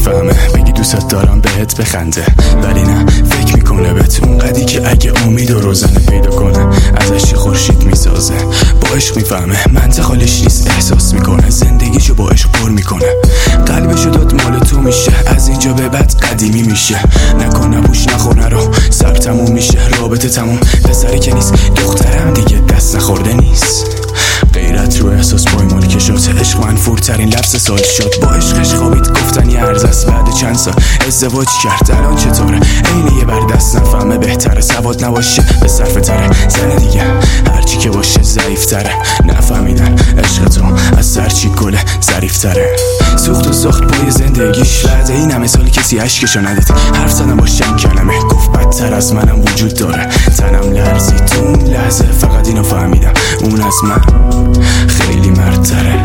میفهمه بگی دوست دارم بهت بخنده، ولی نه فکر میکنه بهت اونقدی که اگه امید و روزنه پیدا کنه ازش خورشید میسازه. با عشق میفهمه منطق حالش نیست، احساس میکنه زندگیشو با عشق پر میکنه. قلبشو داد مال تو میشه، از اینجا به بعد قدیمی میشه. نکن نپوش نخور نرو، سر تموم میشه رابطه تموم. پسری که نیست دخترم دیگه دست نخورده نیست. غیرت رو احساس پایمال کشات، عشق منفورترین لفظ سال شد. با عشقش خوابید گفتنی ارز است، بعد چند سال ازدواج کرد الان چطوره؟ عین یه بر دست نفهمه بهتره، سواد نباشه به صرف تره. زن دیگه هرچی که باشه ضعیف تره، نفهمیدن عشق تو از سرچی گله ظریف تره. سوخت و ساخت پای زندگیش، بعد این همه سال کسی عشقشو ندید. حرف زدم با چند کلمه، گفت بدتر از منم وجود داره. تنم لرزید تو اون لحظه، فقط اینو فهمیدم اون از من خیلی مردتره.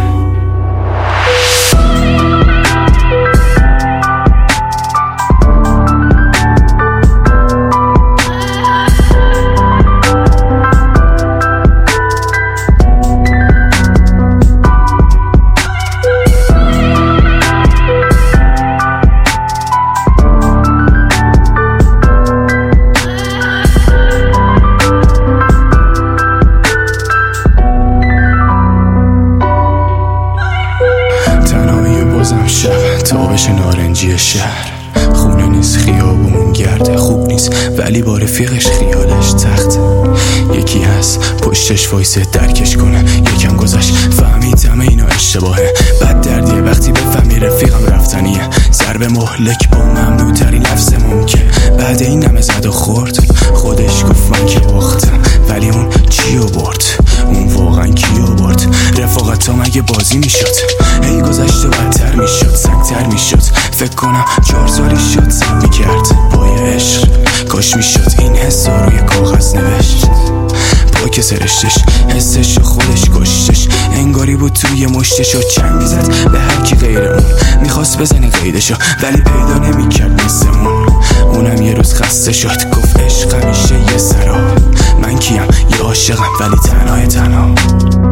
شب تابش نارنجی شهر، خونه نیست خیابون گرده، خوب نیست ولی با رفیقش خیالش تخت. یکی هست پشتش وایسه درکش کنه، یکم گذشت فهمید همه اینا اشتباهه. بد دردیه وقتی بفهمی رفیقم رفتنیه، ضرب مهلک با ممنوع ترین لفظ ممکن. بعد این همه زد و خورد خودش گفت من که باختم، ولی اون چیو برد؟ اون واقعا کیو برد؟ رفاقت تا مگه بازی میشد؟ هی گذشت و بدتر میشد، سنگتر میشد. فکر کنم 4 سالی شد سب میکرد پای عشق، کاش میشد این حسا روی کاغذ نوشت. پاک سرشتش حسش و خودش کشتش، انگاری بود توی مشتش و چنگ میزد به هرکی غیر اون. میخواست بزنه قیدشو ولی پیدا نمیکرد مثل اونم یه روز خسته شد، گفت عشق همیشه یه سراب. من کیم؟ یه عاشقم ولی تنها.